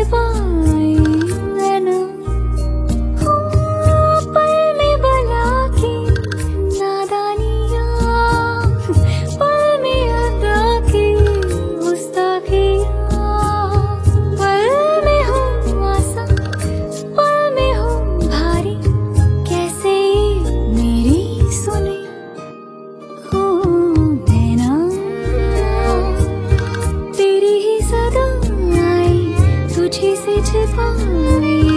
छिपाई मैंने पल में बला की नादानियाँ, पल में अदा की गुस्ताखियाँ, पल में हूँ आसा, पल में हूँ भारी, कैसे मेरी सुने नैना तेरी ही सदा आई, तुझी से छिपाई।